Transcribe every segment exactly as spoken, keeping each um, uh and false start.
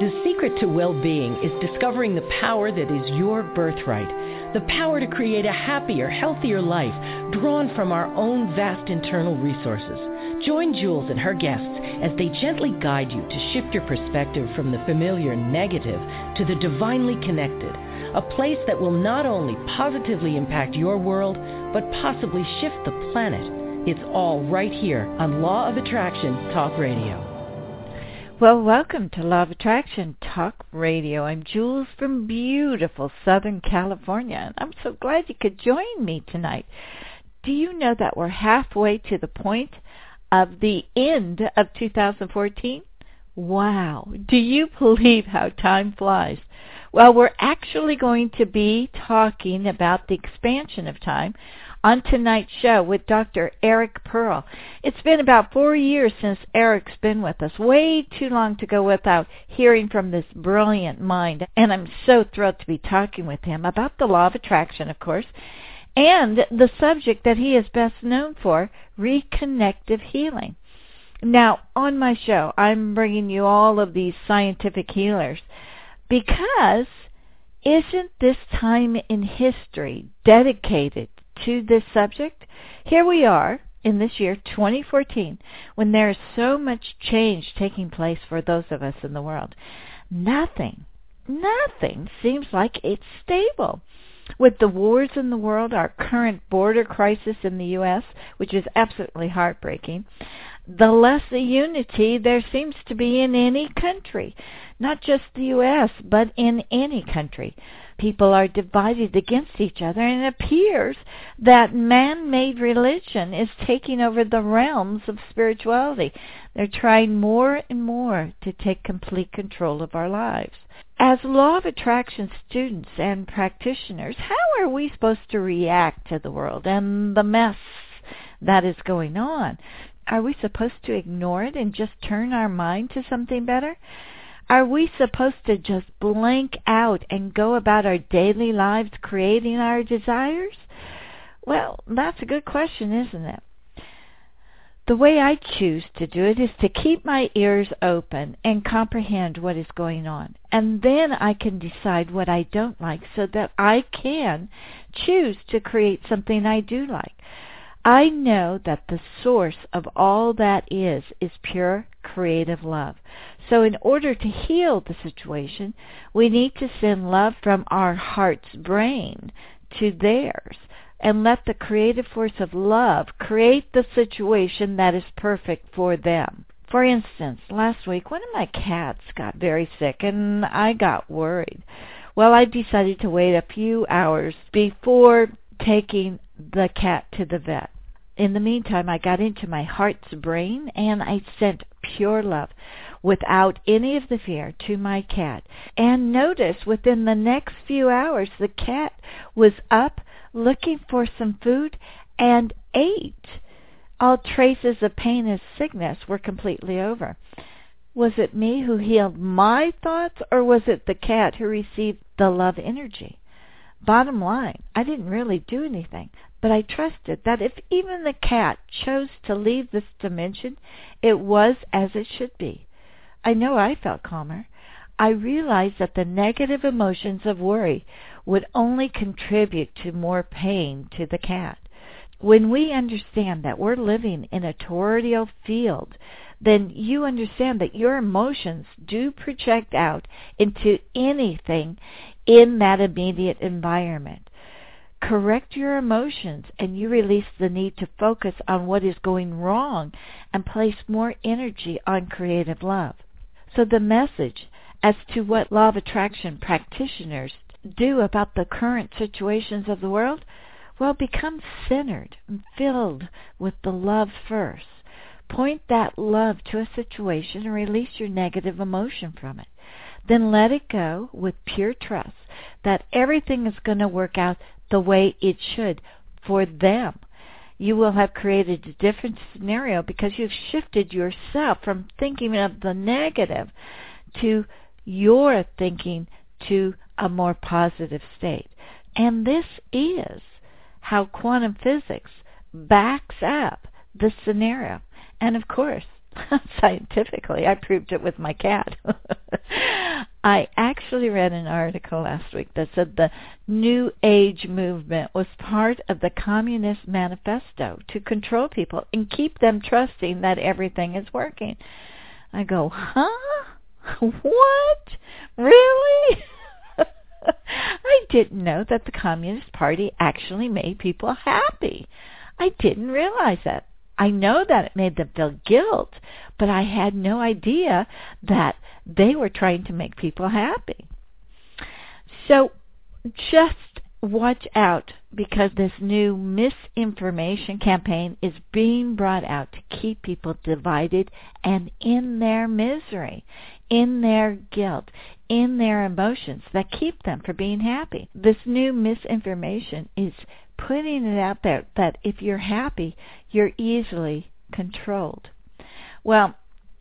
The secret to well-being is discovering the power that is your birthright. The power to create a happier, healthier life drawn from our own vast internal resources. Join Jules and her guests as they gently guide you to shift your perspective from the familiar negative to the divinely connected. A place that will not only positively impact your world, but possibly shift the planet. It's all right here on Law of Attraction Talk Radio. Well, welcome to Law of Attraction Talk Radio. I'm Jules from beautiful Southern California, and I'm so glad you could join me tonight. Do you know that we're halfway to the point of the end of two thousand fourteen? Wow. Do you believe how time flies? Well, we're actually going to be talking about the expansion of time on tonight's show with Doctor Eric Pearl. It's been about four years since Eric's been with us, way too long to go without hearing from this brilliant mind. And I'm so thrilled to be talking with him about the law of attraction, of course, and the subject that he is best known for, reconnective healing. Now, on my show, I'm bringing you all of these scientific healers because isn't this time in history dedicated to this subject? Here we are in this year, twenty fourteen, when there is so much change taking place for those of us in the world. Nothing, nothing seems like it's stable. With the wars in the world, our current border crisis in the U S, which is absolutely heartbreaking, the less unity there seems to be in any country, not just the U S, but in any country. People are divided against each other, and it appears that man-made religion is taking over the realms of spirituality. They're trying more and more to take complete control of our lives. As Law of Attraction students and practitioners, how are we supposed to react to the world and the mess that is going on? Are we supposed to ignore it and just turn our mind to something better? Are we supposed to just blank out and go about our daily lives creating our desires? Well, that's a good question, isn't it? The way I choose to do it is to keep my ears open and comprehend what is going on. And then I can decide what I don't like so that I can choose to create something I do like. I know that the source of all that is, is pure creative love. So in order to heal the situation, we need to send love from our heart's brain to theirs and let the creative force of love create the situation that is perfect for them. For instance, last week, one of my cats got very sick and I got worried. Well, I decided to wait a few hours before taking the cat to the vet. In the meantime, I got into my heart's brain and I sent pure love without any of the fear to my cat. And notice within the next few hours, the cat was up looking for some food and ate. All traces of pain and sickness were completely over. Was it me who healed my thoughts, or was it the cat who received the love energy? Bottom line, I didn't really do anything, but I trusted that if even the cat chose to leave this dimension, it was as it should be. I know I felt calmer. I realized that the negative emotions of worry would only contribute to more pain to the cat. When we understand that we're living in a toroidal field, then you understand that your emotions do project out into anything in that immediate environment. Correct your emotions and you release the need to focus on what is going wrong and place more energy on creative love. So the message as to what Law of Attraction practitioners do about the current situations of the world, well, become centered and filled with the love first. Point that love to a situation and release your negative emotion from it. Then let it go with pure trust that everything is going to work out the way it should for them. You will have created a different scenario because you've shifted yourself from thinking of the negative to your thinking to a more positive state. And this is how quantum physics backs up the scenario. And of course, scientifically, I proved it with my cat. I actually read an article last week that said the New Age movement was part of the Communist Manifesto to control people and keep them trusting that everything is working. I go, huh? What? Really? I didn't know that the Communist Party actually made people happy. I didn't realize that. I know that it made them feel guilt, but I had no idea that they were trying to make people happy. So just watch out, because this new misinformation campaign is being brought out to keep people divided and in their misery, in their guilt, in their emotions that keep them from being happy. This new misinformation is putting it out there that if you're happy, you're easily controlled. Well,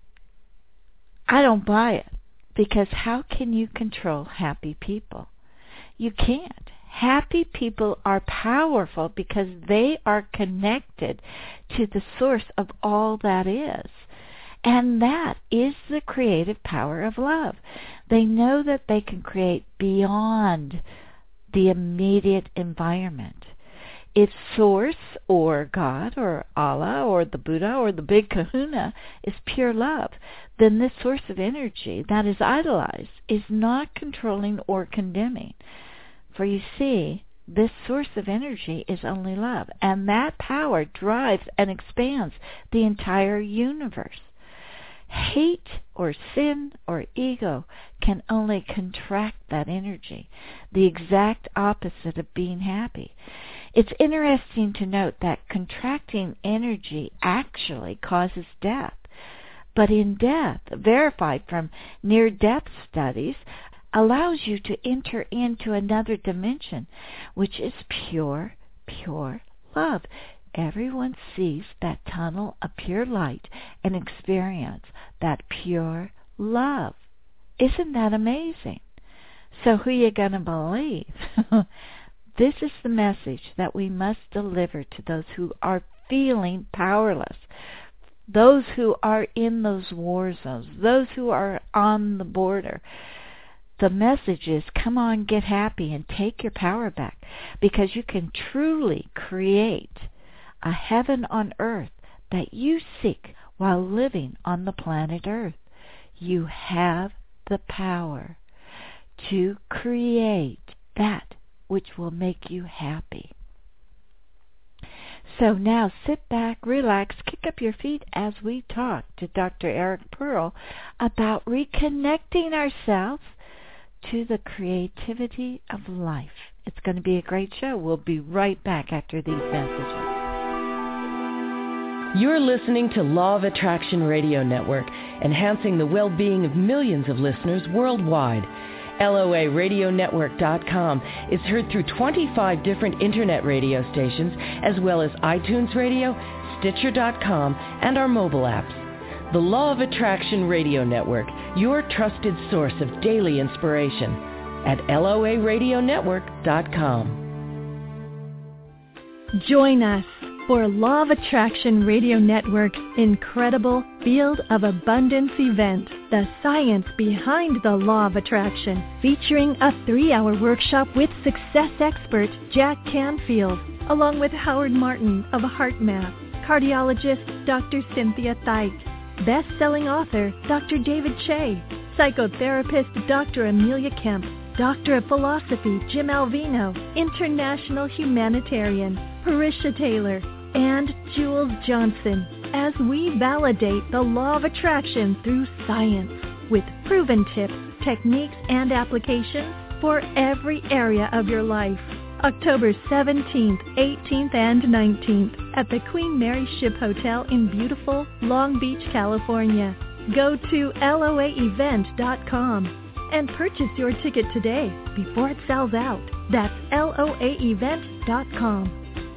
I don't buy it, because how can you control happy people? You can't. Happy people are powerful because they are connected to the source of all that is. And that is the creative power of love. They know that they can create beyond the immediate environment. If Source or God or Allah or the Buddha or the Big Kahuna is pure love, then this source of energy that is idolized is not controlling or condemning. For you see, this source of energy is only love, and that power drives and expands the entire universe. Hate or sin or ego can only contract that energy, the exact opposite of being happy. It's interesting to note that contracting energy actually causes death. But in death, verified from near-death studies, allows you to enter into another dimension, which is pure, pure love. Everyone sees that tunnel of pure light and experience that pure love. Isn't that amazing? So who are you going to believe? This is the message that we must deliver to those who are feeling powerless, those who are in those war zones, those who are on the border. The message is, come on, get happy and take your power back, because you can truly create a heaven on earth that you seek while living on the planet Earth. You have the power to create that which will make you happy. So now sit back, relax, kick up your feet as we talk to Doctor Eric Pearl about reconnecting ourselves to the creativity of life. It's going to be a great show. We'll be right back after these messages. You're listening to Law of Attraction Radio Network, enhancing the well-being of millions of listeners worldwide. L O A radio network dot com is heard through twenty-five different internet radio stations, as well as iTunes Radio, Stitcher dot com, and our mobile apps. The Law of Attraction Radio Network, your trusted source of daily inspiration, at L O A radio network dot com. Join us for Law of Attraction Radio Network's incredible Field of Abundance event, The Science Behind the Law of Attraction, featuring a three-hour workshop with success expert Jack Canfield, along with Howard Martin of HeartMath, cardiologist Doctor Cynthia Thite, best-selling author Doctor David Shea, psychotherapist Doctor Amelia Kemp, Doctor of Philosophy Jim Alvino, international humanitarian Parisha Taylor, and Jules Johnson, as we validate the law of attraction through science with proven tips, techniques, and applications for every area of your life. October seventeenth, eighteenth, and nineteenth at the Queen Mary Ship Hotel in beautiful Long Beach, California. Go to L O A event dot com and purchase your ticket today before it sells out. That's L O A event dot com.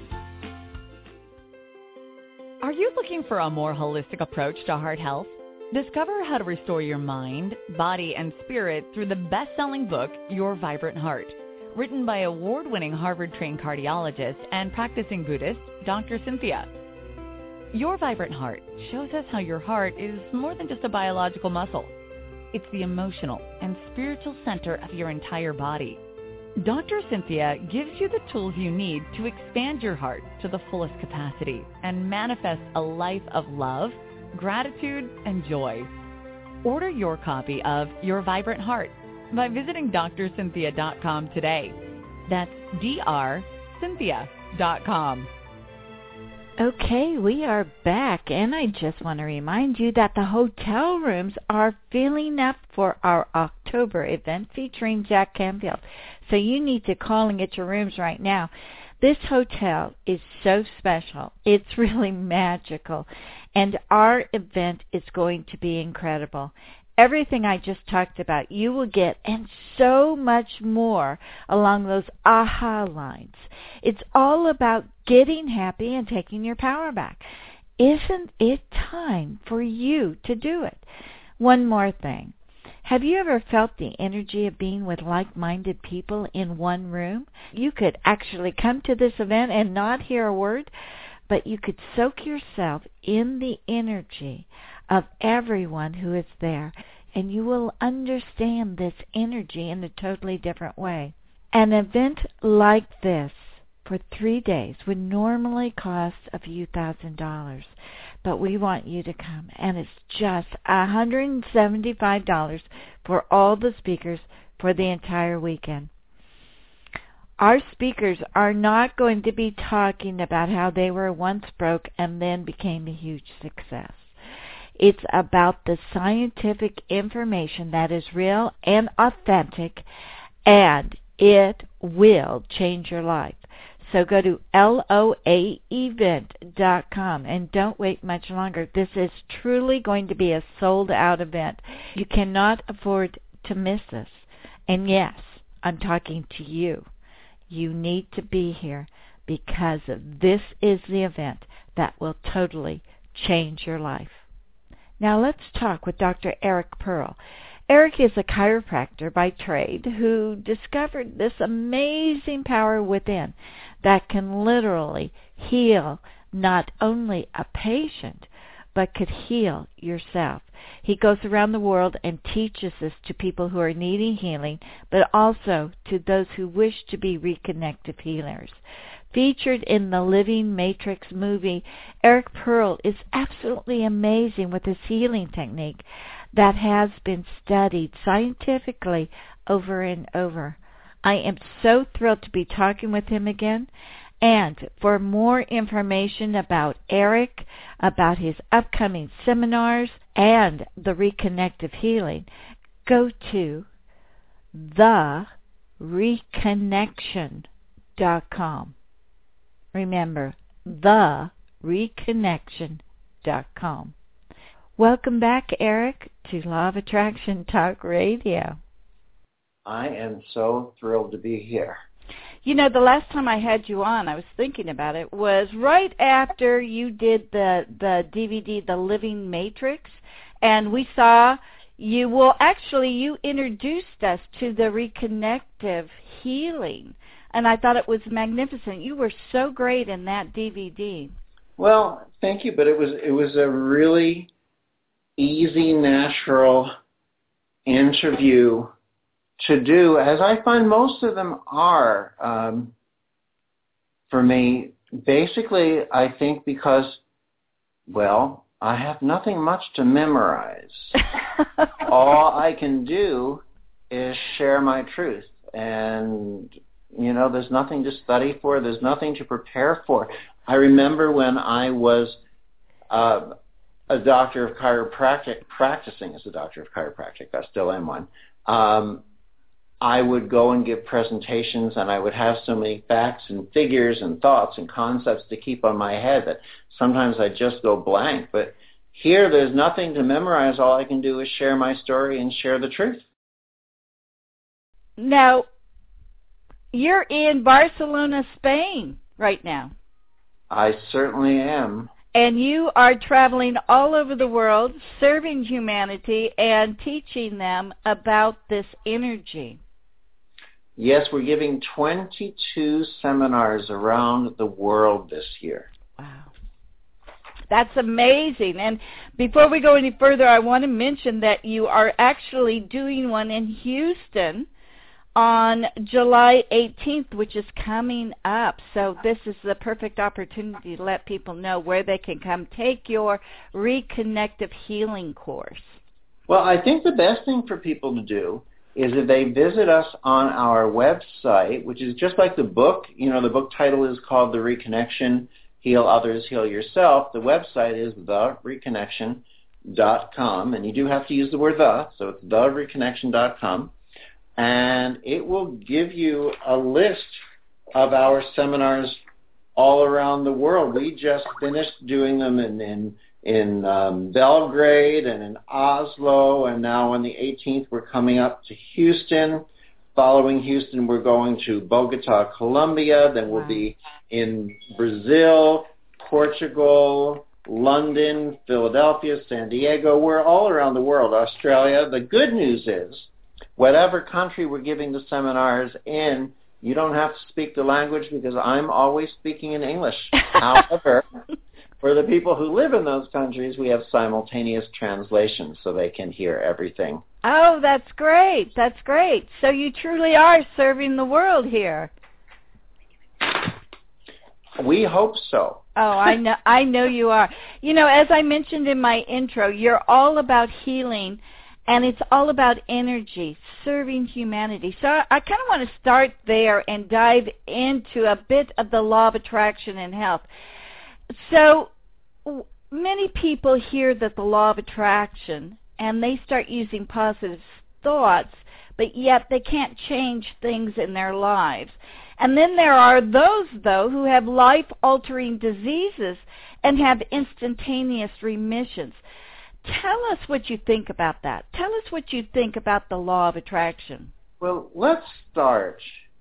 Are you looking for a more holistic approach to heart health? Discover how to restore your mind, body, and spirit through the best-selling book, Your Vibrant Heart, written by award-winning Harvard-trained cardiologist and practicing Buddhist, Doctor Cynthia. Your Vibrant Heart shows us how your heart is more than just a biological muscle. It's the emotional and spiritual center of your entire body. Doctor Cynthia gives you the tools you need to expand your heart to the fullest capacity and manifest a life of love, gratitude, and joy. Order your copy of Your Vibrant Heart by visiting D R cynthia dot com today. That's D R cynthia dot com. Okay, we are back, and I just want to remind you that the hotel rooms are filling up for our October event featuring Jack Canfield. So you need to call and get your rooms right now. This hotel is so special. It's really magical, and our event is going to be incredible. Everything I just talked about, you will get, and so much more along those aha lines. It's all about getting happy and taking your power back. Isn't it time for you to do it? One more thing. Have you ever felt the energy of being with like-minded people in one room? You could actually come to this event and not hear a word, but you could soak yourself in the energy of everyone who is there, and you will understand this energy in a totally different way. An event like this for three days would normally cost a few thousand dollars, but we want you to come, and it's just one hundred seventy-five dollars for all the speakers for the entire weekend. Our speakers are not going to be talking about how they were once broke and then became a huge success. It's about the scientific information that is real and authentic, and it will change your life. So go to L O A event dot com and don't wait much longer. This is truly going to be a sold-out event. You cannot afford to miss this. And yes, I'm talking to you. You need to be here because this is the event that will totally change your life. Now let's talk with Doctor Eric Pearl. Eric is a chiropractor by trade who discovered this amazing power within that can literally heal not only a patient, but could heal yourself. He goes around the world and teaches this to people who are needing healing, but also to those who wish to be reconnective healers. Featured in the Living Matrix movie, Eric Pearl is absolutely amazing with his healing technique that has been studied scientifically over and over. I am so thrilled to be talking with him again. And for more information about Eric, about his upcoming seminars, and the reconnective healing, go to the reconnection dot com. Remember, the reconnection dot com. Welcome back, Eric, to Law of Attraction Talk Radio. I am so thrilled to be here. You know, the last time I had you on, I was thinking about it, was right after you did the, the D V D, The Living Matrix, and we saw you, well, actually, you introduced us to the reconnective healing, and I thought it was magnificent. You were so great in that D V D. Well, thank you, but it was it was a really easy, natural interview to do, as I find most of them are, um, for me. Basically, I think because, well, I have nothing much to memorize. All I can do is share my truth. And, you know, there's nothing to study for. There's nothing to prepare for. I remember when I was uh, a doctor of chiropractic, practicing as a doctor of chiropractic, I still am one, um, I would go and give presentations, and I would have so many facts and figures and thoughts and concepts to keep on my head that sometimes I just go blank. But here, there's nothing to memorize. All I can do is share my story and share the truth. Now, you're in Barcelona, Spain right now. I certainly am. And you are traveling all over the world, serving humanity and teaching them about this energy. Yes, we're giving twenty-two seminars around the world this year. Wow. That's amazing. And before we go any further, I want to mention that you are actually doing one in Houston on July eighteenth, which is coming up. So this is the perfect opportunity to let people know where they can come take your Reconnective Healing course. Well, I think the best thing for people to do is if they visit us on our website, which is just like the book. You know, the book title is called The Reconnection, Heal Others, Heal Yourself. The website is the reconnection dot com, and you do have to use the word the, so it's the reconnection dot com. And it will give you a list of our seminars all around the world. We just finished doing them in in, in um, Belgrade and in Oslo, and now on the eighteenth we're coming up to Houston. Following Houston, we're going to Bogota, Colombia. Then we'll wow. be in Brazil, Portugal, London, Philadelphia, San Diego. We're all around the world, Australia. The good news is, whatever country we're giving the seminars in, you don't have to speak the language because I'm always speaking in English. However, for the people who live in those countries, we have simultaneous translations so they can hear everything. Oh, that's great. That's great. So you truly are serving the world here. We hope so. Oh, I know I know you are. You know, as I mentioned in my intro, you're all about healing. And it's all about energy, serving humanity. So I, I kind of want to start there and dive into a bit of the law of attraction and health. So many people hear that the law of attraction, and they start using positive thoughts, but yet they can't change things in their lives. And then there are those, though, who have life-altering diseases and have instantaneous remissions. Tell us what you think about that. Tell us what you think about the law of attraction. Well, let's start.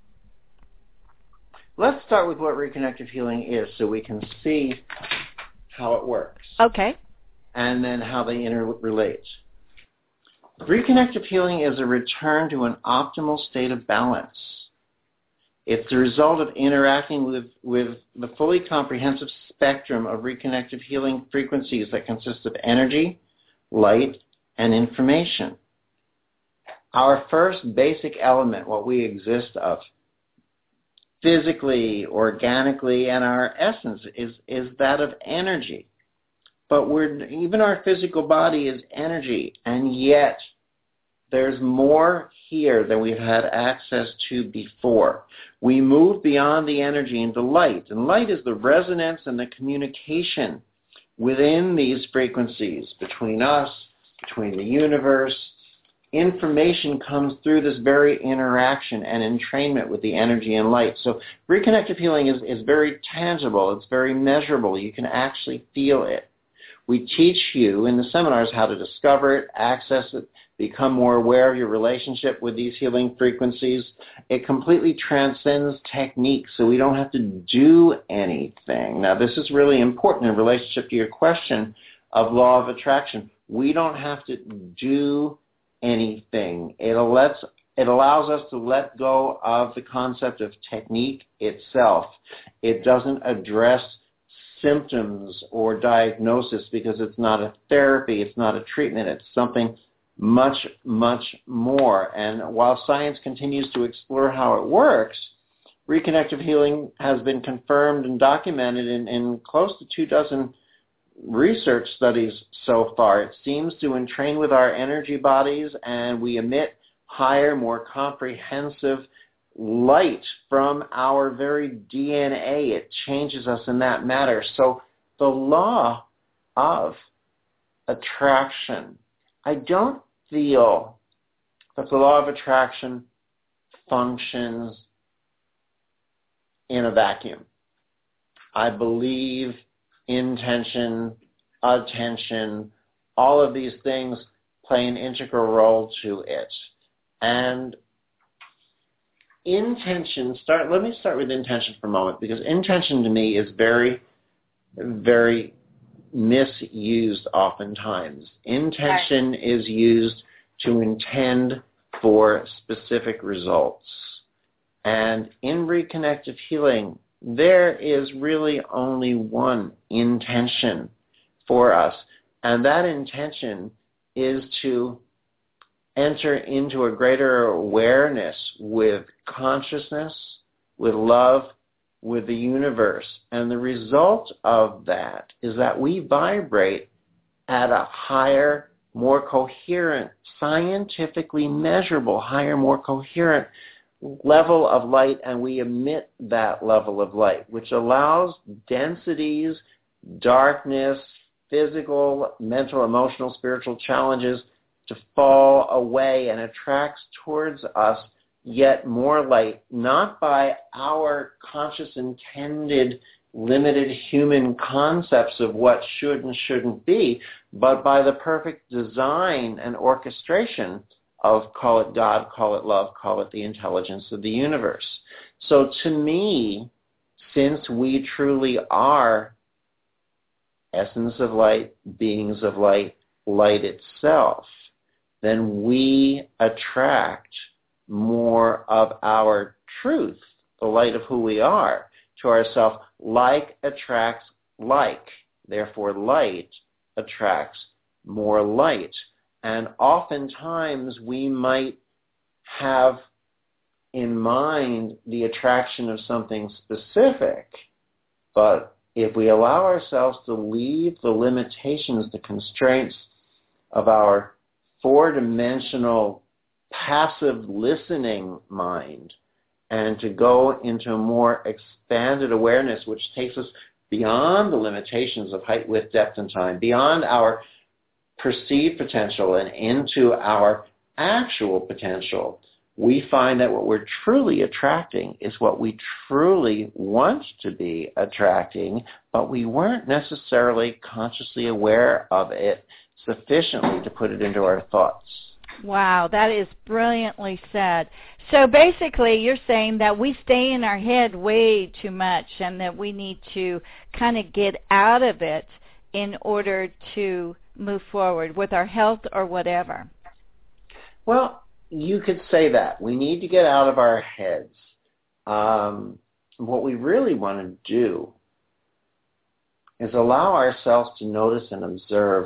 Let's start with what reconnective healing is so we can see how it works. Okay. And then how they interrelate. Reconnective healing is a return to an optimal state of balance. It's the result of interacting with, with the fully comprehensive spectrum of reconnective healing frequencies that consist of energy, light, and information. Our first basic element, what we exist of, physically, organically, and our essence is, is that of energy. But we're, even our physical body is energy, and yet there's more here than we've had access to before. We move beyond the energy into light, and light is the resonance and the communication within these frequencies, between us, between the universe. Information comes through this very interaction and entrainment with the energy and light. So reconnective healing is, is very tangible. It's very measurable. You can actually feel it. We teach you in the seminars how to discover it, access it, become more aware of your relationship with these healing frequencies. It completely transcends technique, so we don't have to do anything. Now, this is really important in relationship to your question of law of attraction. We don't have to do anything. It lets, it allows us to let go of the concept of technique itself. It doesn't address symptoms or diagnosis because it's not a therapy, it's not a treatment, it's something much, much more. And while science continues to explore how it works, reconnective healing has been confirmed and documented in, in close to two dozen research studies so far. It seems to entrain with our energy bodies, and we emit higher, more comprehensive light from our very D N A. It changes us in that matter. So the law of attraction, I don't feel that the law of attraction functions in a vacuum. I believe intention, attention, all of these things play an integral role to it. And intention, start. let me start with intention for a moment, because intention to me is very, very misused oftentimes. Intention is used to intend for specific results. And in reconnective healing, there is really only one intention. for us. And that intention is to enter into a greater awareness with consciousness, with love, with the universe. And the result of that is that we vibrate at a higher, more coherent, scientifically measurable, higher, more coherent level of light, and we emit that level of light, which allows densities, darkness, physical, mental, emotional, spiritual challenges to fall away and attracts towards us yet more light, not by our conscious, intended, limited human concepts of what should and shouldn't be, but by the perfect design and orchestration of, call it God, call it love, call it the intelligence of the universe. So to me, since we truly are essence of light, beings of light, light itself, then we attract more of our truth, the light of who we are, to ourselves. Like attracts like. Therefore, light attracts more light. And oftentimes we might have in mind the attraction of something specific, but if we allow ourselves to leave the limitations, the constraints of our four-dimensional passive listening mind, and to go into a more expanded awareness which takes us beyond the limitations of height, width, depth, and time, beyond our perceived potential and into our actual potential, we find that what we're truly attracting is what we truly want to be attracting, but we weren't necessarily consciously aware of it sufficiently to put it into our thoughts. Wow, that is brilliantly said. So basically you're saying that we stay in our head way too much and that we need to kind of get out of it in order to move forward with our health or whatever. Well, you could say that. We need to get out of our heads. Um, what we really want to do is allow ourselves to notice and observe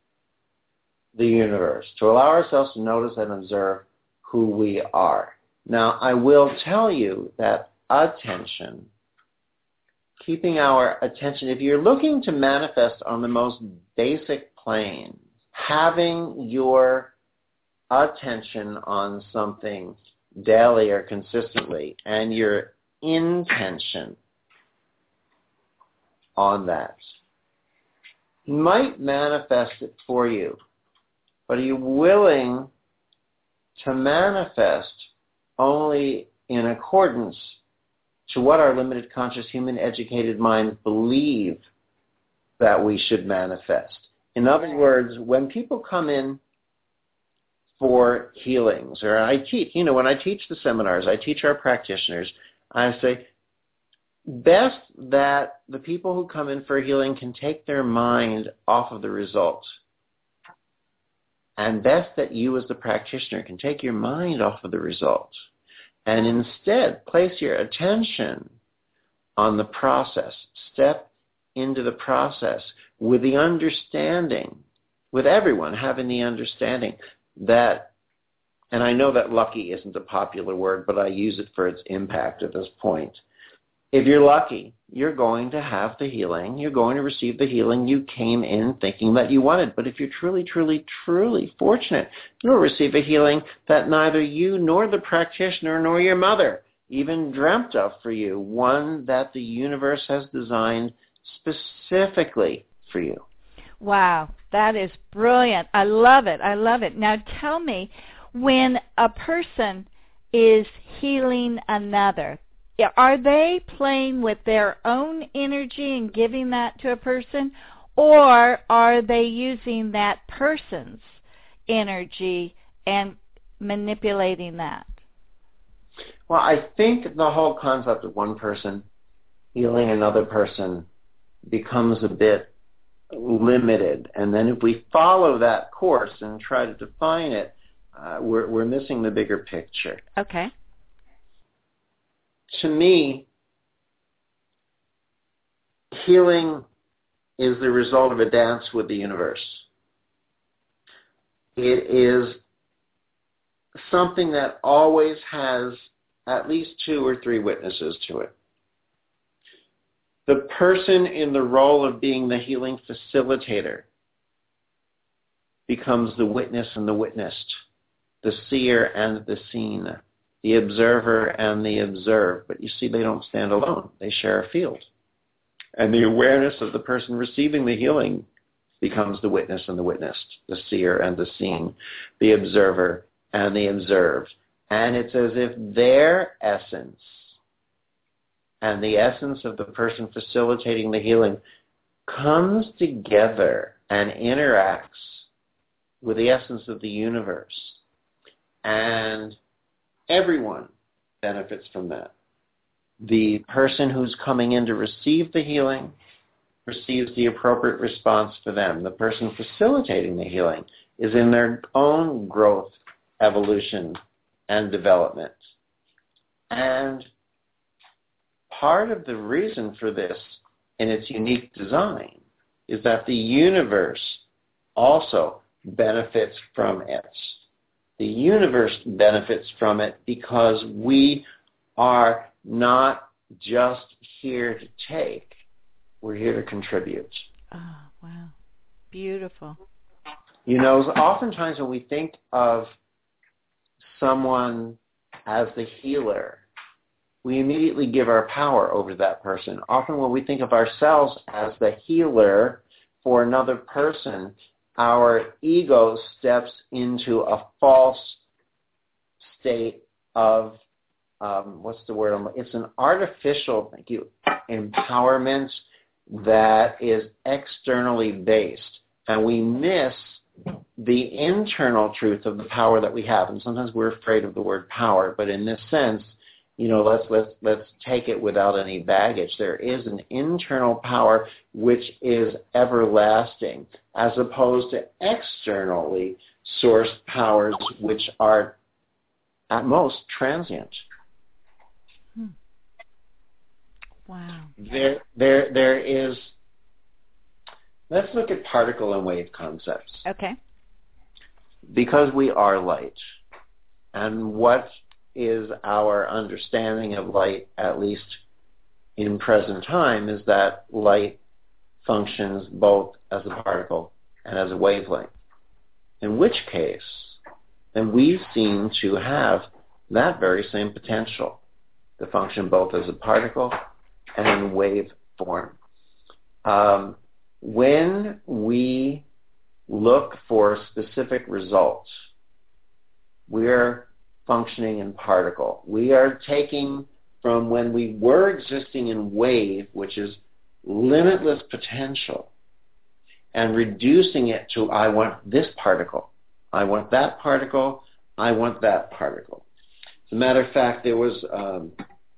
the universe, to allow ourselves to notice and observe who we are. Now, I will tell you that attention, keeping our attention, if you're looking to manifest on the most basic plane, having your attention on something daily or consistently and your intention on that might manifest it for you. But are you willing to manifest only in accordance to what our limited conscious human educated minds believe that we should manifest? In other words, when people come in for healings, or I teach, you know, when I teach the seminars, I teach our practitioners, I say, best that the people who come in for healing can take their mind off of the results. And best that you as the practitioner can take your mind off of the results and instead place your attention on the process. Step into the process with the understanding, with everyone having the understanding that, and I know that lucky isn't a popular word, but I use it for its impact at this point. If you're lucky, you're going to have the healing. You're going to receive the healing you came in thinking that you wanted. But if you're truly, truly, truly fortunate, you'll receive a healing that neither you nor the practitioner nor your mother even dreamt of for you, one that the universe has designed specifically for you. Wow, that is brilliant. I love it. I love it. Now tell me, when a person is healing another, are they playing with their own energy and giving that to a person, or are they using that person's energy and manipulating that? Well, I think the whole concept of one person healing another person becomes a bit limited. And then if we follow that course and try to define it, uh, we're, we're missing the bigger picture. Okay. To me, healing is the result of a dance with the universe. It is something that always has at least two or three witnesses to it. The person in the role of being the healing facilitator becomes the witness and the witnessed, the seer and the seen, the observer and the observed. But you see, they don't stand alone. They share a field. And the awareness of the person receiving the healing becomes the witness and the witnessed, the seer and the seen, the observer and the observed. And it's as if their essence and the essence of the person facilitating the healing comes together and interacts with the essence of the universe. And everyone benefits from that. The person who's coming in to receive the healing receives the appropriate response for them. The person facilitating the healing is in their own growth, evolution, and development. And part of the reason for this in its unique design is that the universe also benefits from it. The universe benefits from it because we are not just here to take. We're here to contribute. Oh, wow. Beautiful. You know, oftentimes when we think of someone as the healer, we immediately give our power over to that person. Often when we think of ourselves as the healer for another person, our ego steps into a false state of, um, what's the word? It's an artificial, thank you, empowerment that is externally based. And we miss the internal truth of the power that we have. And sometimes we're afraid of the word power, but in this sense, you know, let's let's let's take it without any baggage. There is an internal power which is everlasting, as opposed to externally sourced powers which are at most transient. Hmm. Wow. There there there is. Let's look at particle and wave concepts. Okay. Because we are light, and what is our understanding of light, at least in present time, is that light functions both as a particle and as a wavelength. In which case, then we seem to have that very same potential to function both as a particle and in wave form. Um, when we look for specific results, we're functioning in particle. We are taking from when we were existing in wave, which is limitless potential, and reducing it to, I want this particle, I want that particle, I want that particle. As a matter of fact, there was, um,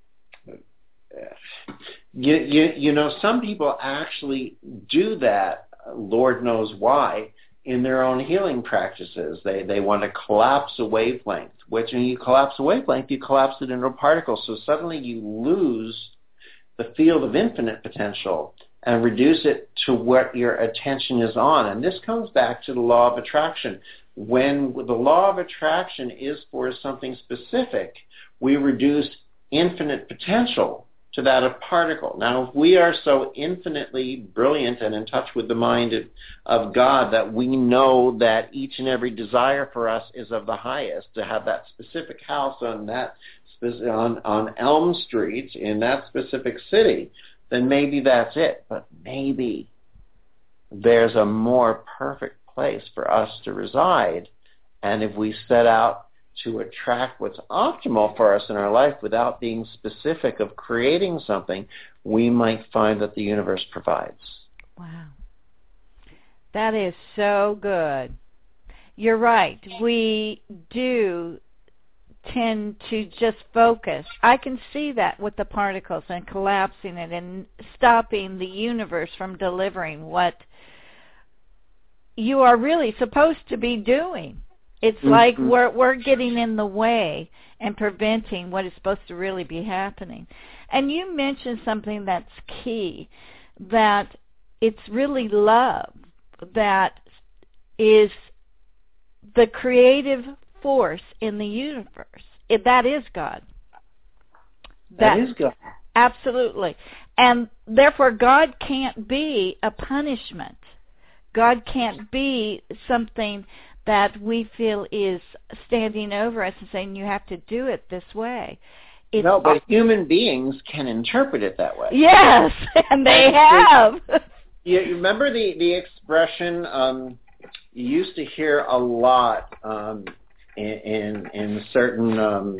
you, you, you know, some people actually do that, Lord knows why, in their own healing practices. They they want to collapse a wavelength, which when you collapse a wavelength, you collapse it into a particle. So suddenly you lose the field of infinite potential and reduce it to what your attention is on. And this comes back to the law of attraction. When the law of attraction is for something specific, we reduce infinite potential to that of particle. Now, if we are so infinitely brilliant and in touch with the mind of God that we know that each and every desire for us is of the highest, to have that specific house on that on, on Elm Street in that specific city, then maybe that's it. But maybe there's a more perfect place for us to reside. And if we set out to attract what's optimal for us in our life without being specific of creating something, we might find that the universe provides. Wow. That is so good. You're right. We do tend to just focus. I can see that with the particles and collapsing it and stopping the universe from delivering what you are really supposed to be doing. It's mm-hmm. like we're we're getting in the way and preventing what is supposed to really be happening. And you mentioned something that's key, that it's really love that is the creative force in the universe. It, that is God. That, that is God. Absolutely. And therefore, God can't be a punishment. God can't be something that we feel is standing over us and saying, you have to do it this way. It's no, but human beings can interpret it that way. Yes, and they have. You remember the, the expression, um, you used to hear a lot um, in, in, in certain um,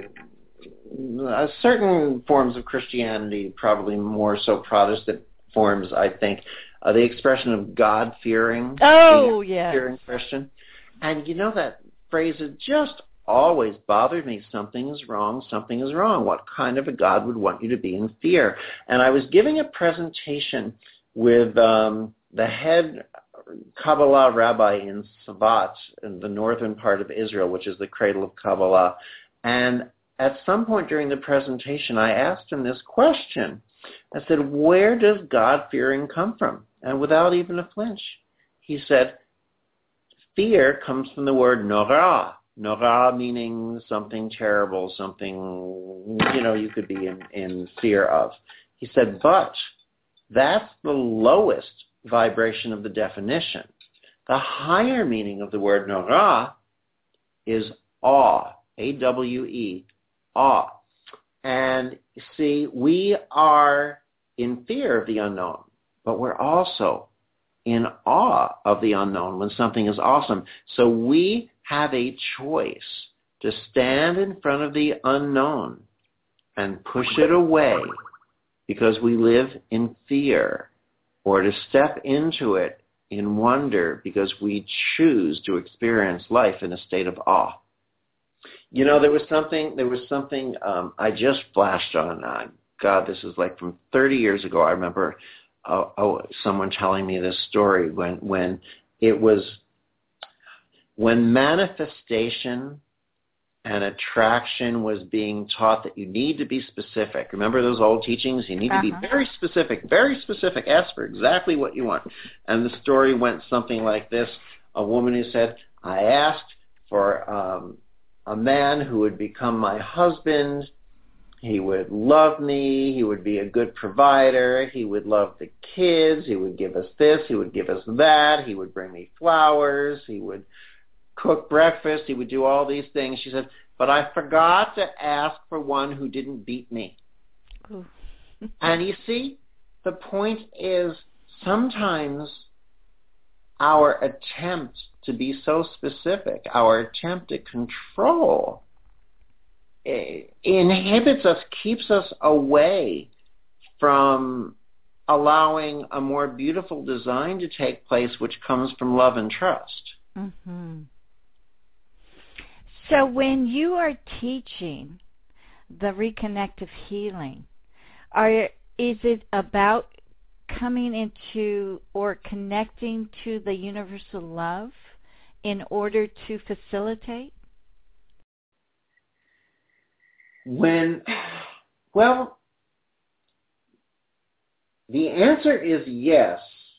uh, certain forms of Christianity, probably more so Protestant forms, I think, uh, the expression of God-fearing. Oh, yes. God-fearing Christian. And you know that phrase has just always bothered me. Something is wrong, something is wrong. What kind of a God would want you to be in fear? And I was giving a presentation with um, the head Kabbalah rabbi in Savat, in the northern part of Israel, which is the cradle of Kabbalah. And at some point during the presentation, I asked him this question. I said, where does God-fearing come from? And without even a flinch, he said, fear comes from the word norah. Norah meaning something terrible, something, you know, you could be in, in fear of. He said, but that's the lowest vibration of the definition. The higher meaning of the word norah is awe, A W E, awe. And see, we are in fear of the unknown, but we're also in awe of the unknown when something is awesome. So we have a choice to stand in front of the unknown and push it away because we live in fear, or to step into it in wonder because we choose to experience life in a state of awe. You know, there was something, there was something um, I just flashed on. Uh, God, this is like from thirty years ago. I remember uh, oh, someone telling me this story when, when it was, when manifestation and attraction was being taught that you need to be specific. Remember those old teachings? You need uh-huh. to be very specific, very specific. Ask for exactly what you want. And the story went something like this. A woman who said, I asked for um, a man who would become my husband. He would love me. He would be a good provider. He would love the kids. He would give us this. He would give us that. He would bring me flowers. He would cook breakfast. He would do all these things. She said, but I forgot to ask for one who didn't beat me. And you see, the point is sometimes our attempt to be so specific, our attempt to control, inhibits us, keeps us away from allowing a more beautiful design to take place, which comes from love and trust. Mm-hmm. So when you are teaching the reconnective healing, are is it about coming into or connecting to the universal love in order to facilitate? When, well, the answer is yes,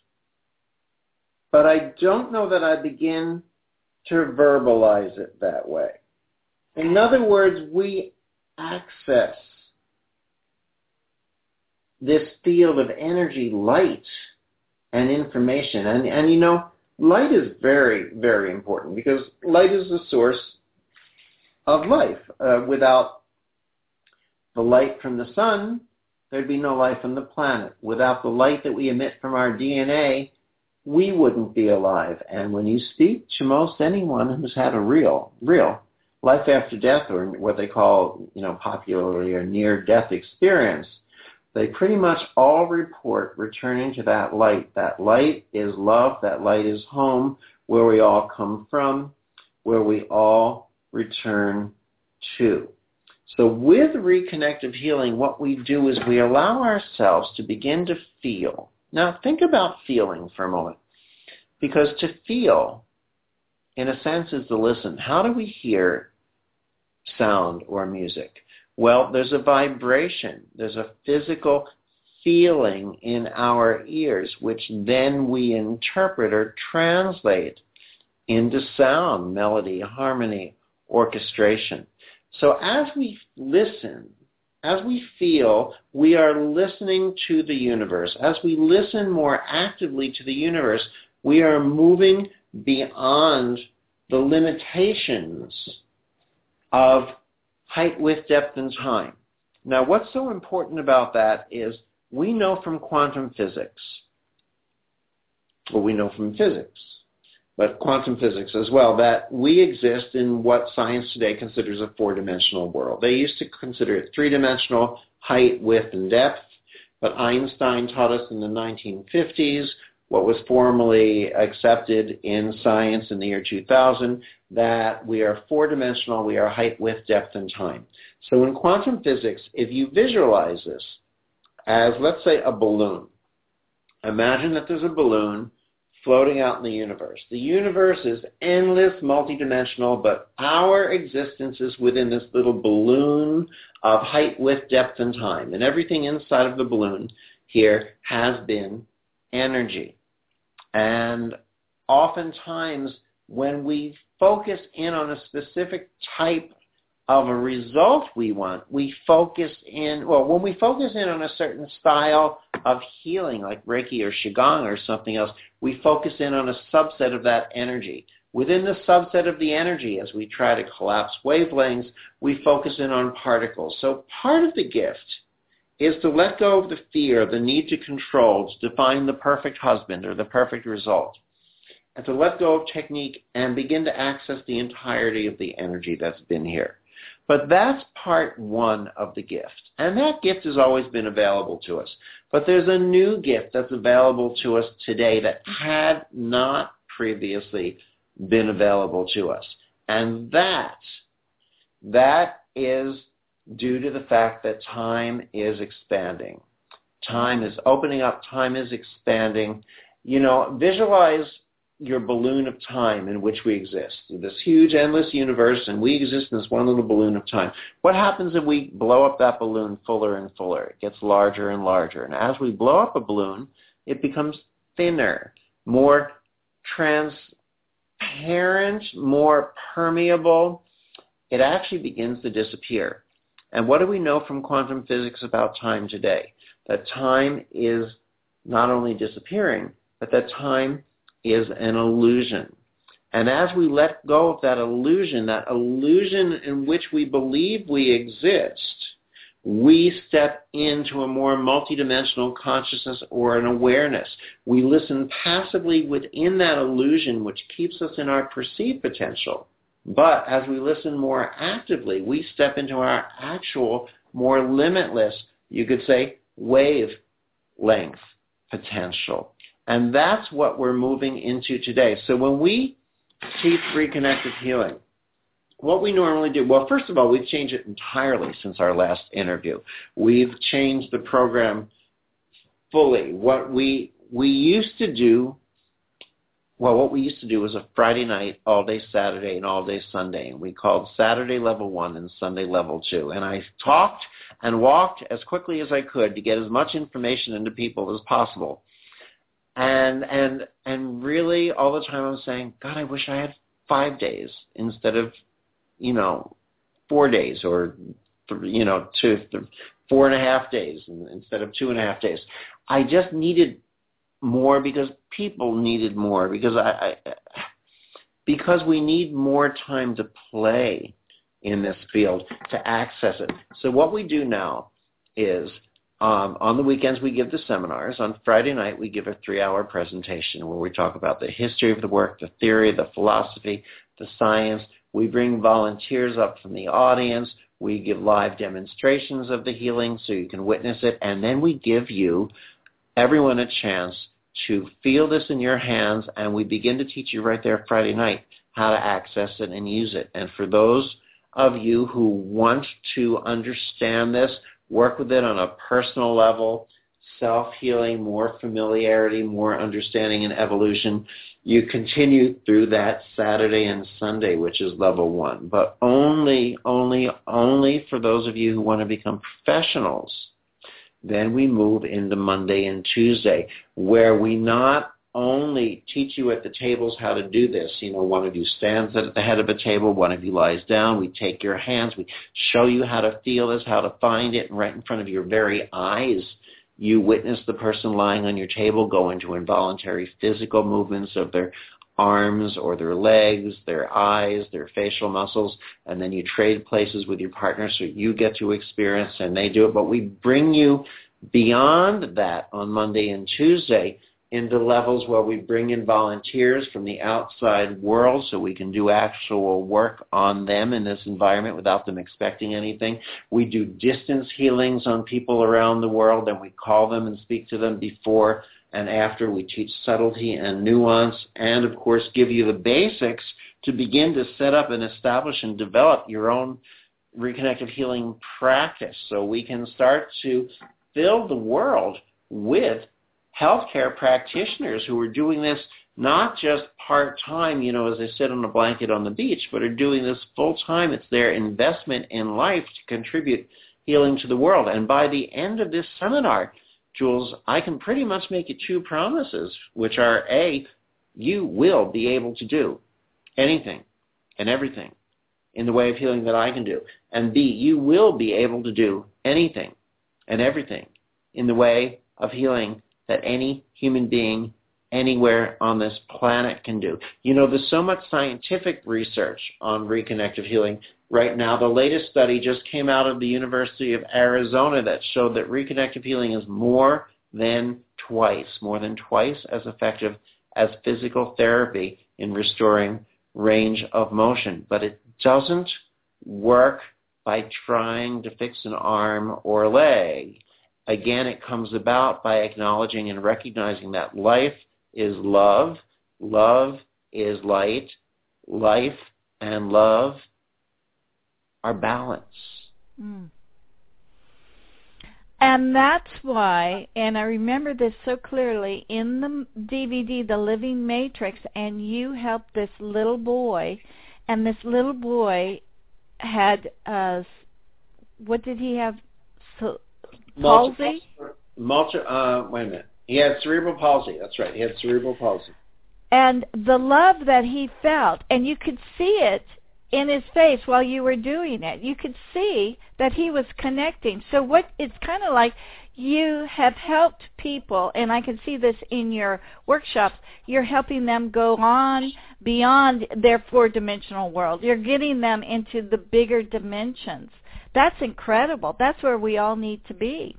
but I don't know that I begin to verbalize it that way. In other words, we access this field of energy, light, and information. And, and you know, light is very, very important because light is the source of life. Uh, without the light from the sun, there'd be no life on the planet. Without the light that we emit from our D N A, we wouldn't be alive. And when you speak to most anyone who's had a real, real life after death, or what they call, you know, popularly a near-death experience, they pretty much all report returning to that light. That light is love. That light is home, where we all come from, where we all return to. So with reconnective healing, what we do is we allow ourselves to begin to feel. Now, think about feeling for a moment, because to feel, in a sense, is to listen. How do we hear sound or music? Well, there's a vibration. There's a physical feeling in our ears, which then we interpret or translate into sound, melody, harmony, orchestration. So as we listen, as we feel, we are listening to the universe. As we listen more actively to the universe, we are moving beyond the limitations of height, width, depth, and time. Now, what's so important about that is we know from quantum physics, or we know from physics, but quantum physics as well, that we exist in what science today considers a four-dimensional world. They used to consider it three-dimensional, height, width, and depth, but Einstein taught us in the nineteen fifties what was formally accepted in science in the year two thousand, that we are four-dimensional, we are height, width, depth, and time. So in quantum physics, if you visualize this as, let's say, a balloon, imagine that there's a balloon floating out in the universe. The universe is endless, multidimensional, but our existence is within this little balloon of height, width, depth, and time. And everything inside of the balloon here has been energy. And oftentimes when we focus in on a specific type of a result we want, we focus in, well, when we focus in on a certain style of healing, like Reiki or Qigong or something else, we focus in on a subset of that energy. Within the subset of the energy, as we try to collapse wavelengths, we focus in on particles. So part of the gift is to let go of the fear, the need to control, to define the perfect husband or the perfect result, and to let go of technique and begin to access the entirety of the energy that's been here. But that's part one of the gift. And that gift has always been available to us. But there's a new gift that's available to us today that had not previously been available to us. And that, that is due to the fact that time is expanding. Time is opening up. Time is expanding. You know, visualize your balloon of time in which we exist, this huge endless universe, and we exist in this one little balloon of time. What happens if we blow up that balloon fuller and fuller? It gets larger and larger. And as we blow up a balloon, it becomes thinner, more transparent, more permeable. It actually begins to disappear. And what do we know from quantum physics about time today? That time is not only disappearing, but that time is an illusion. And as we let go of that illusion, that illusion in which we believe we exist, we step into a more multidimensional consciousness or an awareness. We listen passively within that illusion, which keeps us in our perceived potential. But as we listen more actively, we step into our actual, more limitless, you could say, wavelength potential. And that's what we're moving into today. So when we teach reconnected healing, what we normally do, well, first of all, we've changed it entirely since our last interview. We've changed the program fully. What we we used to do, well, what we used to do was a Friday night, all day Saturday, and all day Sunday. And we called Saturday level one and Sunday level two. And I talked and walked as quickly as I could to get as much information into people as possible. And and and really all the time I'm saying, God, I wish I had five days instead of, you know, four days or, you know, two, four and a half days instead of two and a half days. I just needed more because people needed more, because I, I because we need more time to play in this field to access it. So what we do now is, Um, on the weekends, we give the seminars. On Friday night, we give a three-hour presentation where we talk about the history of the work, the theory, the philosophy, the science. We bring volunteers up from the audience. We give live demonstrations of the healing so you can witness it. And then we give you, everyone, a chance to feel this in your hands, and we begin to teach you right there Friday night how to access it and use it. And for those of you who want to understand this, work with it on a personal level, self-healing, more familiarity, more understanding and evolution, you continue through that Saturday and Sunday, which is level one. But only, only, only for those of you who want to become professionals Then we move into Monday and Tuesday, where we not only teach you at the tables how to do this. You know, one of you stands at the head of a table, one of you lies down, we take your hands, we show you how to feel this, how to find it, and right in front of your very eyes, you witness the person lying on your table go into involuntary physical movements of their arms or their legs, their eyes, their facial muscles, and then you trade places with your partner so you get to experience and they do it. But we bring you beyond that on Monday and Tuesday into levels where we bring in volunteers from the outside world so we can do actual work on them in this environment without them expecting anything. We do distance healings on people around the world, and we call them and speak to them before and after. We teach subtlety and nuance and, of course, give you the basics to begin to set up and establish and develop your own reconnective healing practice so we can start to fill the world with healthcare practitioners who are doing this not just part-time, you know, as I sit on a blanket on the beach, but are doing this full-time. It's their investment in life to contribute healing to the world. And by the end of this seminar, Jules, I can pretty much make you two promises, which are, A, you will be able to do anything and everything in the way of healing that I can do. And B, you will be able to do anything and everything in the way of healing that any human being anywhere on this planet can do. You know, there's so much scientific research on reconnective healing right now. The latest study just came out of the University of Arizona that showed that reconnective healing is more than twice, more than twice as effective as physical therapy in restoring range of motion. But it doesn't work by trying to fix an arm or a leg. Again, it comes about by acknowledging and recognizing that life is love, love is light, life and love are balance. Mm. And that's why, and I remember this so clearly, in the D V D, The Living Matrix, and you helped this little boy, and this little boy had, uh, what did he have? So, palsy? Multi, uh, wait a minute. He had cerebral palsy. That's right. He had cerebral palsy. And the love that he felt, and you could see it in his face while you were doing it. You could see that he was connecting. So what it's kind of like you have helped people, and I can see this in your workshops, you're helping them go on beyond their four-dimensional world. You're getting them into the bigger dimensions. That's incredible. That's where we all need to be.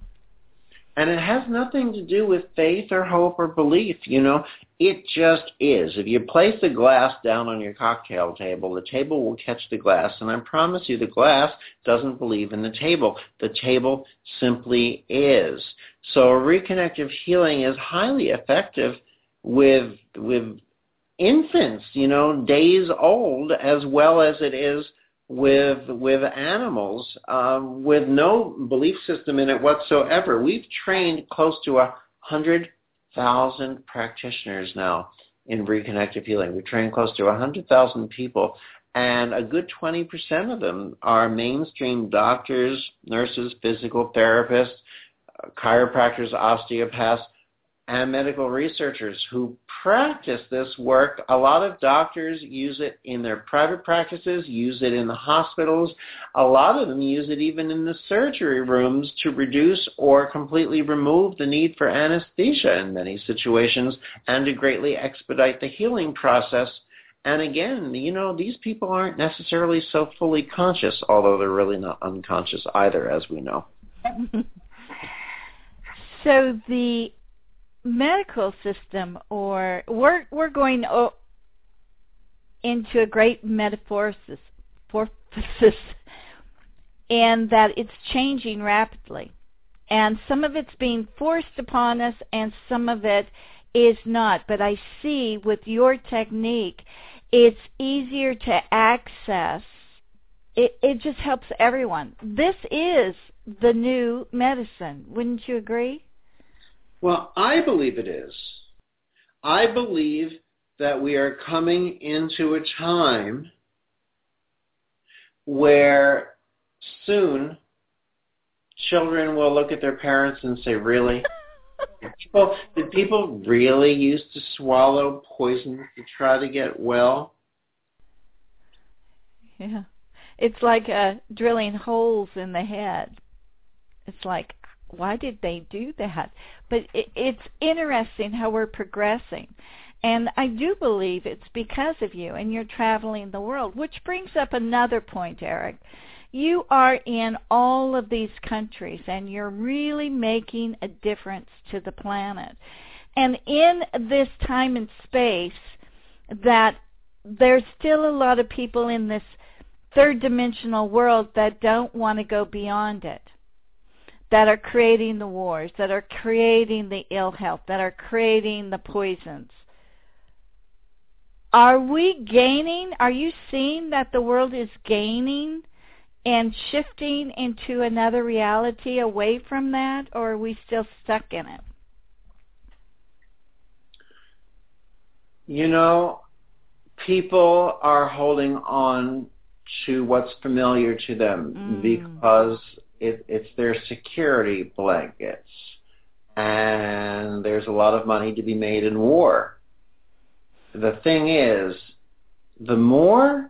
And it has nothing to do with faith or hope or belief, you know. It just is. If you place the glass down on your cocktail table, the table will catch the glass. And I promise you, the glass doesn't believe in the table. The table simply is. So reconnective healing is highly effective with with infants, you know, days old, as well as it is with with animals, um, with no belief system in it whatsoever. We've trained close to a hundred thousand practitioners now in reconnective healing. We've trained close to a hundred thousand people, and a good twenty percent of them are mainstream doctors, nurses, physical therapists, chiropractors, osteopaths, and medical researchers who practice this work. A lot of doctors use it in their private practices, use it in the hospitals. A lot of them use it even in the surgery rooms to reduce or completely remove the need for anesthesia in many situations and to greatly expedite the healing process. And again, you know, these people aren't necessarily so fully conscious, although they're really not unconscious either, as we know. So the medical system, or we're we're going o- into a great metamorphosis, and that it's changing rapidly, and some of it's being forced upon us, and some of it is not. But I see with your technique, it's easier to access. It it just helps everyone. This is the new medicine. Wouldn't you agree? Well, I believe it is. I believe that we are coming into a time where soon children will look at their parents and say, really? Did people, did people really used to swallow poison to try to get well? Yeah. It's like uh, drilling holes in the head. It's like, why did they do that? But it, it's interesting how we're progressing. And I do believe it's because of you, and you're traveling the world, which brings up another point, Eric. You are in all of these countries, and you're really making a difference to the planet. And in this time and space, that there's still a lot of people in this third-dimensional world that don't want to go beyond it, that are creating the wars, that are creating the ill health, that are creating the poisons. Are we gaining? Are you seeing that the world is gaining and shifting into another reality away from that, or are we still stuck in it? You know, people are holding on to what's familiar to them mm. because it, it's their security blankets. And there's a lot of money to be made in war. The thing is, the more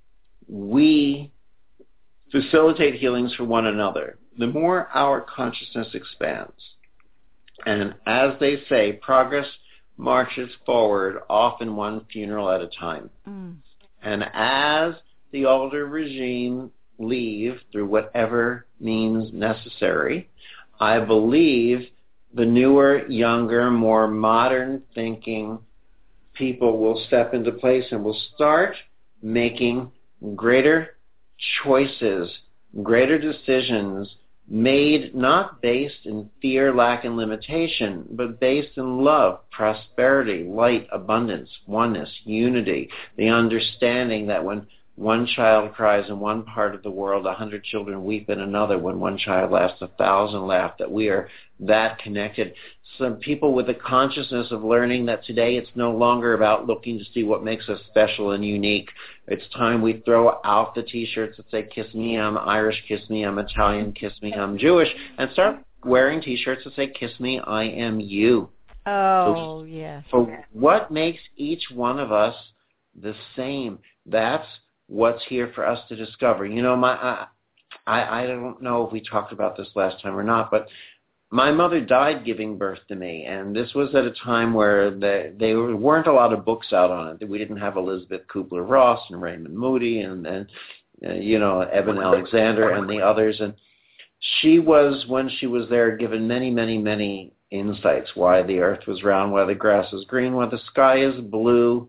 we facilitate healings for one another, the more our consciousness expands. And as they say, progress marches forward, often one funeral at a time. Mm. And as the older regime leave through whatever means necessary, I believe the newer, younger, more modern thinking people will step into place and will start making greater choices, greater decisions made not based in fear, lack, and limitation, but based in love, prosperity, light, abundance, oneness, unity, the understanding that when one child cries in one part of the world, a hundred children weep in another. When one child laughs, a thousand laugh, that we are that connected. Some people with the consciousness of learning that today it's no longer about looking to see what makes us special and unique. It's time we throw out the T-shirts that say, kiss me, I'm Irish, kiss me, I'm Italian, kiss me, I'm Jewish, and start wearing T-shirts that say, kiss me, I am you. Oh, so, yes. So what makes each one of us the same? That's what's here for us to discover. You know, my I, I I don't know if we talked about this last time or not, but my mother died giving birth to me, and this was at a time where the, there weren't a lot of books out on it. We didn't have Elizabeth Kubler-Ross and Raymond Moody and, and uh, you know, Eben Alexander and the others. And she was, when she was there, given many, many, many insights, why the earth was round, why the grass is green, why the sky is blue,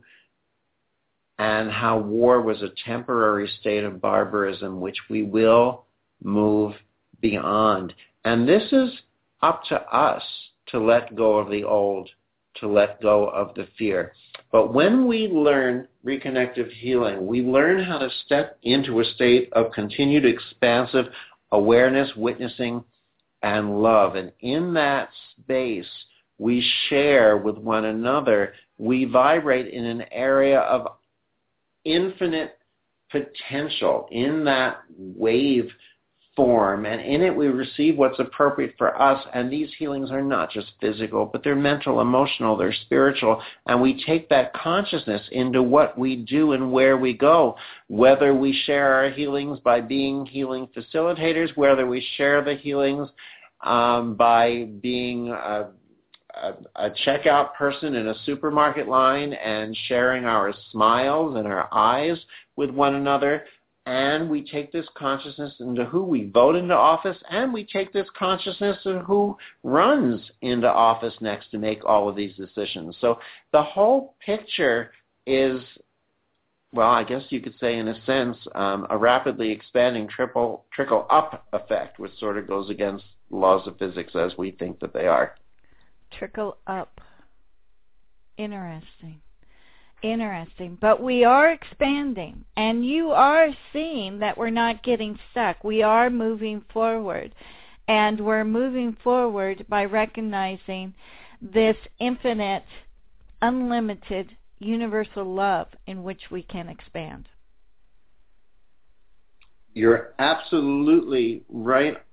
and how war was a temporary state of barbarism which we will move beyond. And this is up to us to let go of the old, to let go of the fear. But when we learn reconnective healing, we learn how to step into a state of continued expansive awareness, witnessing, and love. And in that space, we share with one another. We vibrate in an area of infinite potential in that wave form, and in it we receive what's appropriate for us. And these healings are not just physical, but they're mental, emotional, they're spiritual, and we take that consciousness into what we do and where we go, whether we share our healings by being healing facilitators, whether we share the healings um, by being a, a, a checkout person in a supermarket line and sharing our smiles and our eyes with one another. And we take this consciousness into who we vote into office, and we take this consciousness of who runs into office next to make all of these decisions. So the whole picture is, well, I guess you could say in a sense, um, a rapidly expanding triple, trickle-up effect, which sort of goes against laws of physics as we think that they are. Trickle up. Interesting. Interesting. But we are expanding, and you are seeing that we're not getting stuck. We are moving forward, and we're moving forward by recognizing this infinite, unlimited, universal love in which we can expand. You're absolutely right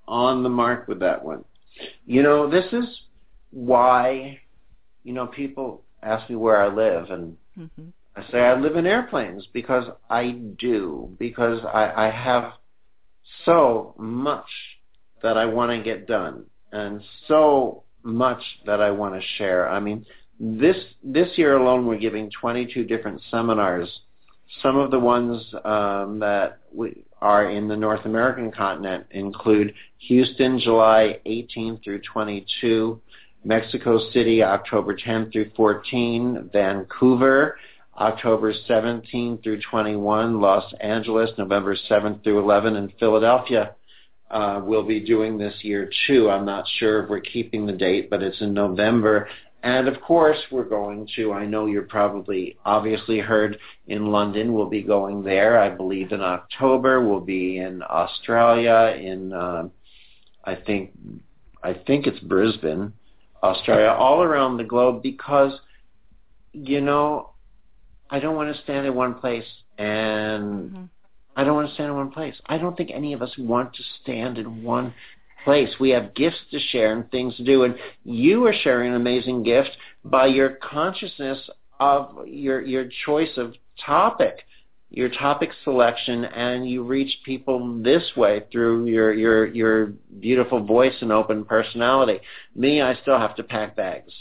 on the mark with that one. You know, this is why, you know, people ask me where I live, and mm-hmm. I say I live in airplanes because I do, because I, I have so much that I want to get done and so much that I want to share. I mean, this this year alone we're giving twenty-two different seminars. Some of the ones um, that we are in the North American continent include Houston, July eighteenth through twenty-two, Mexico City, October tenth through fourteen, Vancouver, October seventeenth through twenty-one, Los Angeles, November seventh through eleven, and Philadelphia uh, we'll be doing this year too. I'm not sure if we're keeping the date, but it's in November. And of course, we're going to, I know you're probably obviously heard, in London. We'll be going there, I believe, in October. We'll be in Australia, in, uh, I think, I think it's Brisbane, Australia, all around the globe, because, you know, I don't want to stand in one place, and mm-hmm. I don't want to stand in one place. I don't think any of us want to stand in one place. We have gifts to share and things to do, and you are sharing an amazing gift by your consciousness of your your choice of topic, your topic selection, and you reach people this way through your your your beautiful voice and open personality. Me, I still have to pack bags.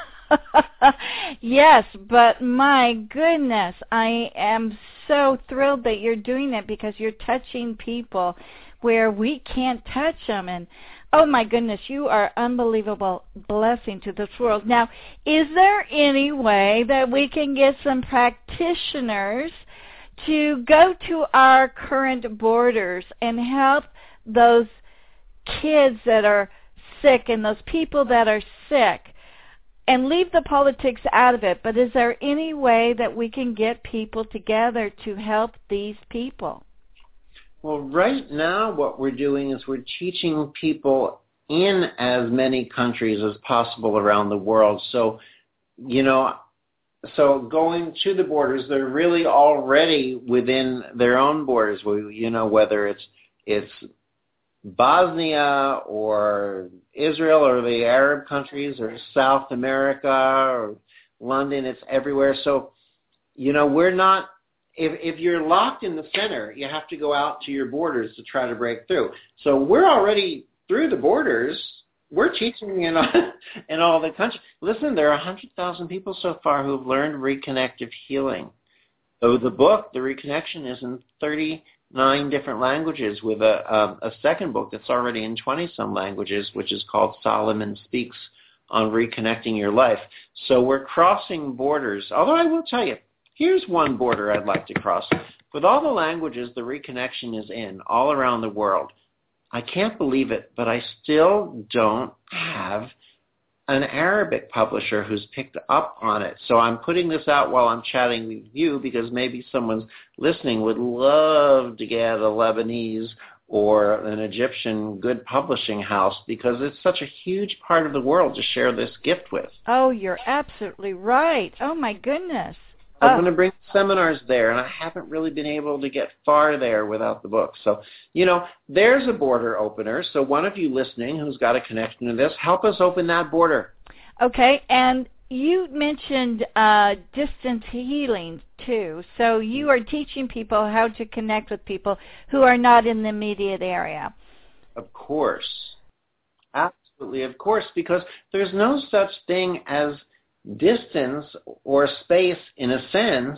Yes, but my goodness, I am so thrilled that you're doing that, because you're touching people where we can't touch them. And oh my goodness, you are unbelievable blessing to this world. Now, is there any way that we can get some practitioners to go to our current borders and help those kids that are sick and those people that are sick, and leave the politics out of it? But is there any way that we can get people together to help these people? Well, right now what we're doing is we're teaching people in as many countries as possible around the world. So, you know, so going to the borders, they're really already within their own borders. You know, whether it's it's Bosnia or Israel or the Arab countries or South America or London, it's everywhere. So, you know, we're not, if if you're locked in the center, you have to go out to your borders to try to break through. So we're already through the borders. We're teaching in all, in all the countries. Listen, there are one hundred thousand people so far who have learned reconnective healing. So the book, The Reconnection, is in thirty-nine different languages, with a, a, a second book that's already in twenty-some languages, which is called Solomon Speaks on Reconnecting Your Life. So we're crossing borders. Although I will tell you, here's one border I'd like to cross. With all the languages The Reconnection is in all around the world, I can't believe it, but I still don't have an Arabic publisher who's picked up on it. So I'm putting this out while I'm chatting with you, because maybe someone's listening would love to get a Lebanese or an Egyptian good publishing house, because it's such a huge part of the world to share this gift with. Oh, you're absolutely right. Oh, my goodness. I'm going to bring seminars there, and I haven't really been able to get far there without the book. So, you know, there's a border opener. So one of you listening who's got a connection to this, help us open that border. Okay, and you mentioned uh, distance healing, too. So you are teaching people how to connect with people who are not in the immediate area. Of course. Absolutely, of course, because there's no such thing as distance or space in a sense,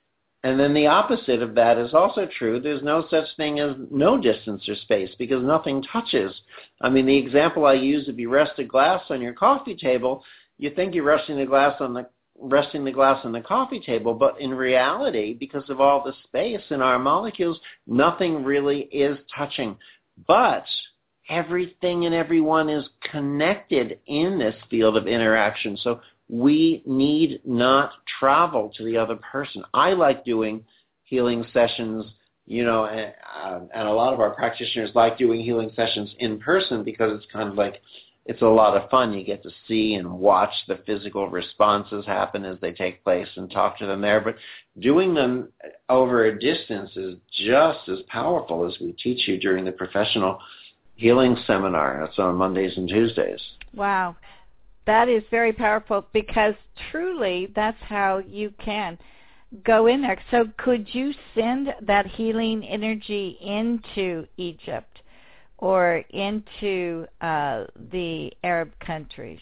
and then the opposite of that is also true. There's no such thing as no distance or space, because nothing touches. I mean, the example I use, if you rest a glass on your coffee table, you think you're resting the glass on the resting the glass on the coffee table, but in reality, because of all the space in our molecules, nothing really is touching. But everything and everyone is connected in this field of interaction. So we need not travel to the other person. I like doing healing sessions, you know, and, uh, and a lot of our practitioners like doing healing sessions in person, because it's kind of like, it's a lot of fun. You get to see and watch the physical responses happen as they take place and talk to them there. But doing them over a distance is just as powerful as we teach you during the professional healing seminar. That's on Mondays and Tuesdays. Wow. That is very powerful because truly that's how you can go in there. So could you send that healing energy into Egypt or into uh, the Arab countries?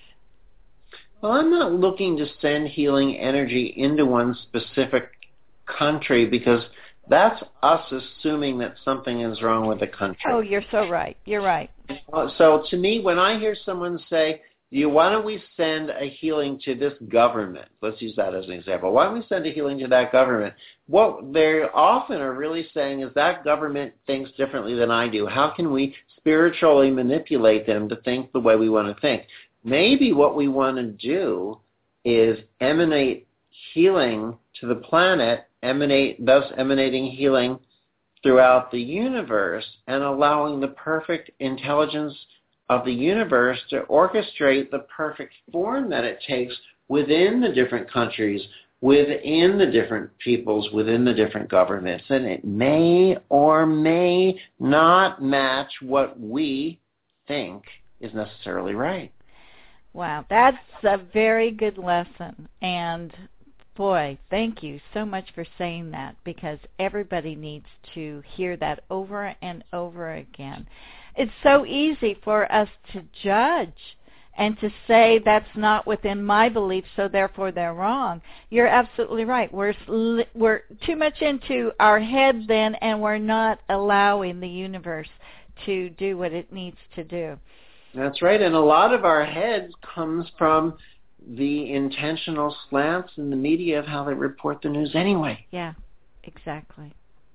Well, I'm not looking to send healing energy into one specific country because that's us assuming that something is wrong with the country. Oh, you're so right. You're right. So to me, when I hear someone say, you, why don't we send a healing to this government? Let's use that as an example. Why don't we send a healing to that government? What they often are really saying is that government thinks differently than I do. How can we spiritually manipulate them to think the way we want to think? Maybe what we want to do is emanate healing to the planet, emanate, thus emanating healing throughout the universe and allowing the perfect intelligence of the universe to orchestrate the perfect form that it takes within the different countries, within the different peoples, within the different governments. And it may or may not match what we think is necessarily right. Wow, that's a very good lesson. And boy, thank you so much for saying that because everybody needs to hear that over and over again. It's so easy for us to judge and to say that's not within my beliefs, so therefore they're wrong. You're absolutely right. We're we're too much into our head then, and we're not allowing the universe to do what it needs to do. That's right, and a lot of our heads comes from the intentional slants in the media of how they report the news anyway. Yeah, exactly.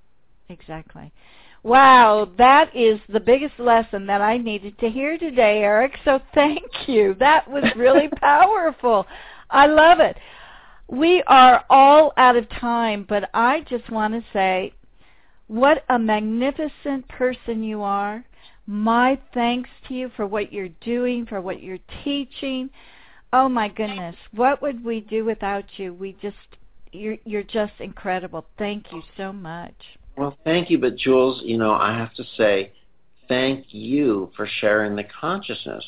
Exactly. Wow, that is the biggest lesson that I needed to hear today, Eric, so thank you. That was really powerful. I love it. We are all out of time, but I just want to say what a magnificent person you are. My thanks to you for what you're doing, for what you're teaching. Oh, my goodness. What would we do without you? We just, you're, you're just incredible. Thank you so much. Well, thank you, but Jules, you know, I have to say thank you for sharing the consciousness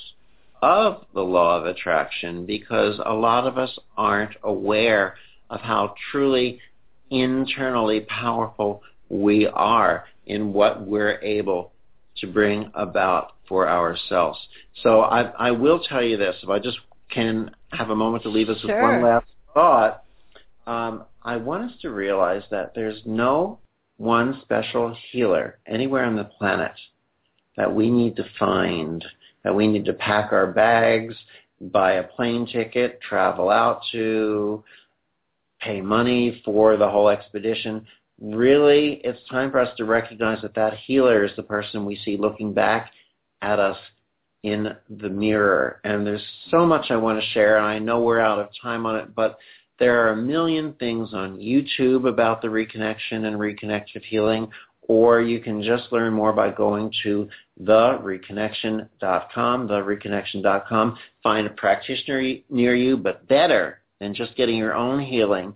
of the law of attraction because a lot of us aren't aware of how truly internally powerful we are in what we're able to bring about for ourselves. So I, I will tell you this, if I just can have a moment to leave us Sure. with one last thought, um, I want us to realize that there's no one special healer anywhere on the planet that we need to find, that we need to pack our bags, buy a plane ticket, travel out to, pay money for the whole expedition. Really, it's time for us to recognize that that healer is the person we see looking back at us in the mirror. And there's so much I want to share, and I know we're out of time on it, but there are a million things on YouTube about the reconnection and reconnective healing, or you can just learn more by going to the reconnection dot com, the reconnection dot com. Find a practitioner near you, but better than just getting your own healing,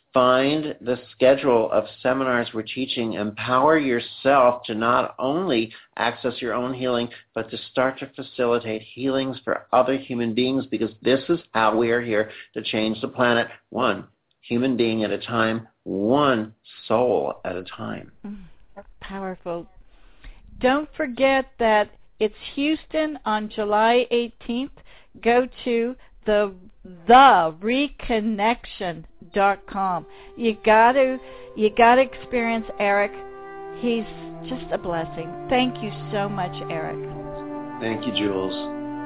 find the schedule of seminars we're teaching. Empower yourself to not only access your own healing, but to start to facilitate healings for other human beings, because this is how we are here to change the planet, one human being at a time, one soul at a time. Mm, powerful. Don't forget that it's Houston on July eighteenth. Go to the the reconnection dot com. You got to you got to experience Eric. He's just a blessing. Thank you so much, Eric. Thank you, Jules.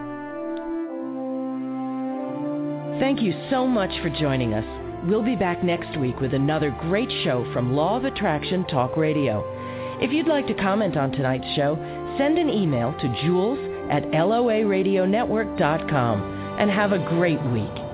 Thank you so much for joining us. We'll be back next week with another great show from Law of Attraction Talk Radio. If you'd like to comment on tonight's show, send an email to jules at L O A radio network dot com and have a great week.